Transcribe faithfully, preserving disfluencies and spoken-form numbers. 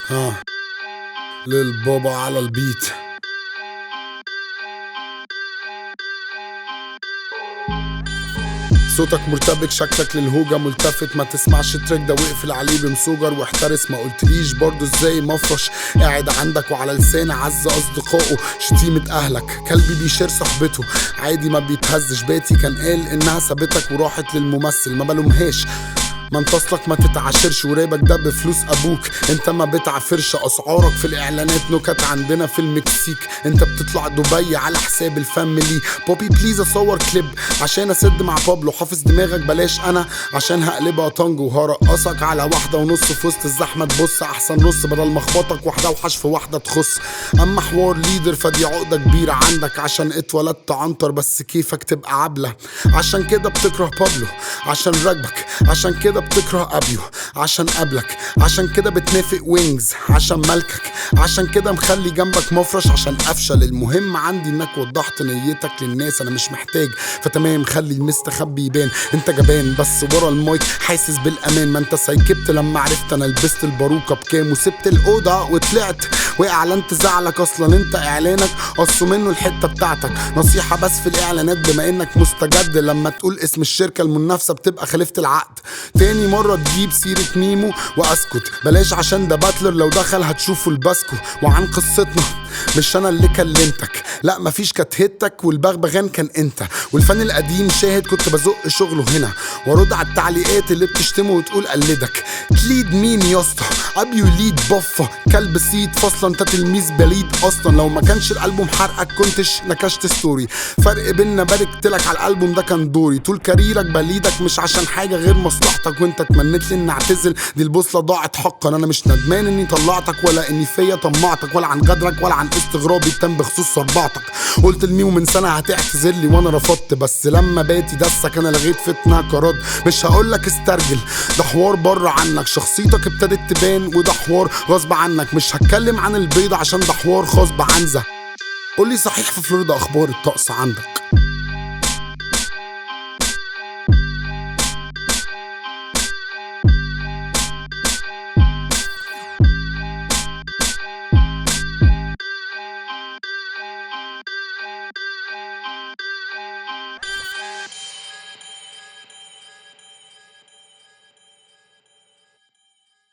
ها للبابا على البيت. صوتك مرتبك، شكلك للهوجة ملتفت، ما تسمعش التراك ده واقفل عليه بمسوجر واحترس. ما قلتليش برضو ازاي مفرش قاعد عندك وعلى لسان عز اصدقائه شتيمة اهلك. كلبي بيشير صاحبته عادي ما بيتهزش، باتي كان قال انها سابتك وراحت للممثل، ما بلومهاش ما انت اصلك ما تتعاشرش ورابك ده بفلوس ابوك. انت ما بتعافرش اسعارك في الاعلانات نكت عندنا في المكسيك. انت بتطلع دبي على حساب الفاميلي. بوبي بليز اصور كليب عشان اسد مع بابلو، حافظ دماغك بلاش انا عشان هقلبها طنج وهرقصك على واحده ونص في وسط الزحمه. تبص احسن نص بدل ما اخبطك واحده وحش في واحده تخص. اما حوار ليدر فدي عقده كبيره عندك عشان اتولدت عنتر بس كيفك تبقى عبله. عشان كده بتكره بابلو عشان راكبك، عشان كده بتكره ابيو عشان قبلك، عشان كده بتنافق وينجز عشان ملكك، عشان كده مخلي جنبك مفرش عشان افشل. المهم عندي انك وضحت نيتك للناس، انا مش محتاج فتمام خلي المستخبي يبان. انت جبان بس ورا المايك حاسس بالامان، ما انت سايكبت لما عرفت انا لبست الباروكه بكام وسبت الاوضه وطلعت واعلنت زعلك. اصلا انت اعلانك قصوا منه الحته بتاعتك. نصيحه بس في الاعلانات بما انك مستجد، لما تقول اسم الشركه المنافسه بتبقى خلفت العقد. تاني مرة تجيب سيرة ميمو واسكت بلاش عشان ده باتلر لو دخل هتشوفوا الباسكو. وعن قصتنا مش انا اللي كلمتك، لا مفيش كانت هتك والبغبغان كان انت. والفن القديم شاهد كنت بزق شغله هنا وارد على التعليقات اللي بتشتمه وتقول قلدك. تليد مين يا اسطى؟ ابيو ليد بفه كلب سيد فاصله، انت تلميذ بليد اصلا. لو ما كانش الالبوم حرقك كنتش نكشت ستوري. فرق بينا باركتلك على الالبوم ده كان دوري. طول كاريرك بليدك مش عشان حاجه غير مصلحتك، وانت تمنيت لي اني اعتزل دي البوصله ضاعت حقا. انا مش ندمان اني طلعتك ولا اني فيا طمعتك ولا عن غدرك ولا عن استغرابي التام بخصوص صربعتك. قلت لميو من سنه هتعتذر لي وانا رفضت، بس لما باتي دسك انا لغيت فتنه كرد. مش هقولك استرجل ده حوار بره عنك، شخصيتك ابتدت تبان وده حوار غصب عنك. مش هتكلم عن البيضه عشان ده حوار خاص بعنزه. قولي صحيح في فلوريدا اخبار الطقس عندك؟